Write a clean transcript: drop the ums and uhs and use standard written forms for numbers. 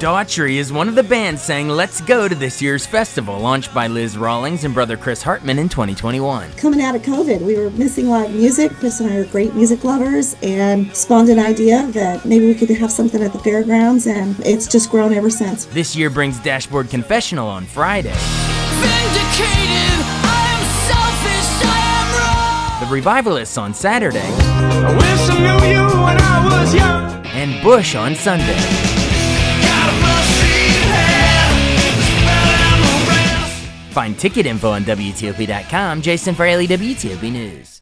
Daughtry is one of the bands saying let's go to this year's festival, launched by Liz Rawlings and brother Chris Hartman in 2021. Coming out of COVID, we were missing live music. Chris and I are great music lovers and spawned an idea that maybe we could have something at the fairgrounds, and it's just grown ever since. This year brings Dashboard Confessional on Friday. Vindicated, I am selfish, I am wrong. The Revivalists on Saturday. I wish I knew you when I was young. And Bush on Sunday. Find ticket info on WTOP.com. Jason Fraley, WTOP News.